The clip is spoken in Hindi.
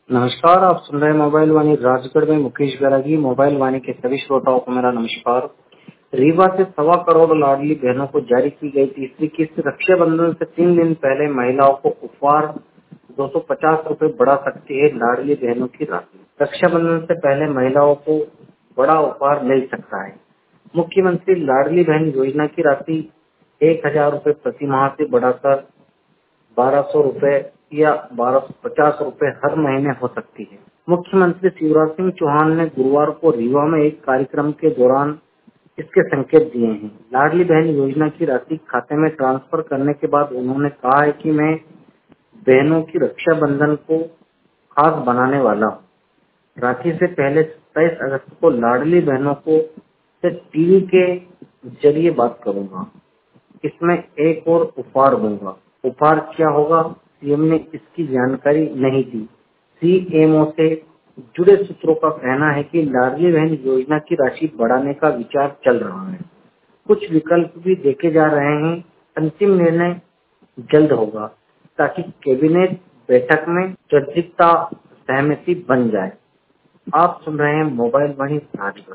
नमस्कार, आप सुन रहे हैं मोबाइल वाणी राजगढ़ में मुकेश बैरागी। मोबाइल वाणी के सभी श्रोताओं को मेरा नमस्कार। रीवा से 1.25 करोड़ लाडली बहनों को जारी की गई तीसरी किस्त। रक्षाबंधन से 3 दिन पहले महिलाओं को उपहार 250 रुपए बढ़ा सकती है लाडली बहनों की राशि। रक्षाबंधन से पहले महिलाओं को बड़ा उपहार मिल सकता है। मुख्यमंत्री लाडली बहन योजना की राशि 1000 रुपए प्रति माह से बढ़ाकर 1200 रुपए या 1250 रुपए हर महीने हो सकती है। मुख्यमंत्री शिवराज सिंह चौहान ने गुरुवार को रीवा में एक कार्यक्रम के दौरान इसके संकेत दिए हैं। लाडली बहन योजना की राशि खाते में ट्रांसफर करने के बाद उन्होंने कहा है कि मैं बहनों की रक्षाबंधन को खास बनाने वाला हूँ। राखी से पहले 27 अगस्त को लाडली बहनों को से टीवी के जरिए बात करूंगा। इसमें एक और उपहार दूंगा। उपहार क्या होगा, सीएम ने इसकी जानकारी नहीं दी। सीएमओ से जुड़े सूत्रों का कहना है कि लाडली बहन योजना की राशि बढ़ाने का विचार चल रहा है। कुछ विकल्प भी देखे जा रहे हैं। अंतिम निर्णय जल्द होगा ताकि कैबिनेट बैठक में चर्चित सहमति बन जाए। आप सुन रहे हैं मोबाइल वाणी राजगढ़।